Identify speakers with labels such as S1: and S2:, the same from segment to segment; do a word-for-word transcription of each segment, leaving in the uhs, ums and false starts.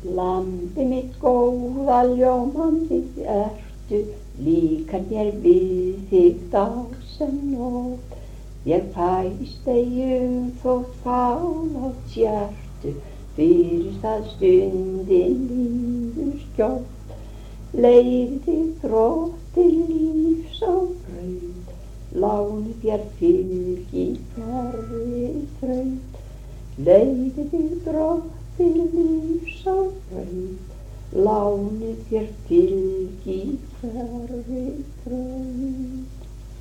S1: Lambi mitt góða ljómandi ertu, líkar mér við þig dag sem nótt. Ég fæst eigum þótt fálátt sértu, fyrir það stundin líður skjótt. Leiði þig þrótti lífs á braut, láni þér fylgi fjarri þraut. Leiði þig þrótti lífs á braut, láni þér fylgi fjarri þraut.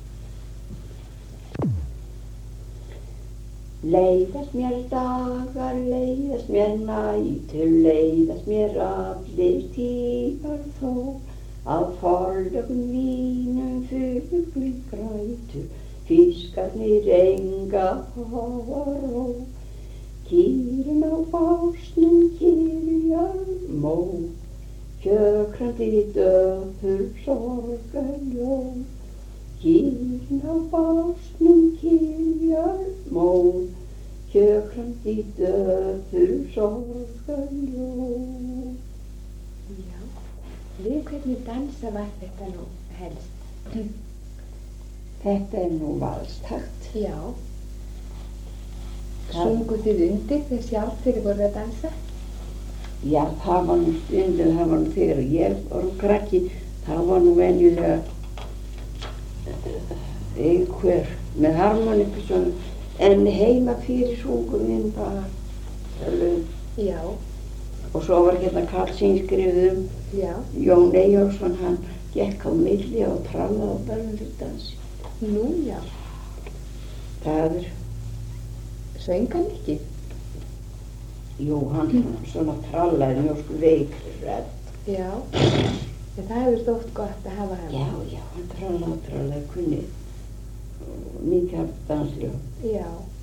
S1: Leiðast mér dagar, leiðast mér nætur, leiðast mér allir tímar þó, af forlögum mínum fugli grætur, fiskarnir enga hafa ró. Kýrin á básnum kyrjar mó, kjökrandi döpur sorgarljós. Kýrin á básnum kyrjar mó, kjökrandi döpur sorgarljós.
S2: Já, við hvernig dansa var þetta nú helst?
S1: Þetta er nú valstakt.
S2: Já. Sunguð þið undir þegar sjálf þegar voruð að dansa?
S1: Já, það var nú stundum, það var nú þegar ég var krakki, það var nú venjulega einhver með harmoniku svona, en heima fyrir sungum við bara lög.
S2: Já.
S1: Og svo var hérna Karl Sýnskriðum,
S2: Já.
S1: Jón Eyjólfsson, hann gekk á milli og trallaði á berðurdansi.
S2: Nú, já.
S1: Það er,
S2: Söng hann ekki?
S1: jú, hann svona trallaði mjög veikri rödd.
S2: Já. En það hefur þótt gott að hafa hann.
S1: Já, já, hann trallaði, trallaði, kunni mikið af dansljóð.
S2: Já.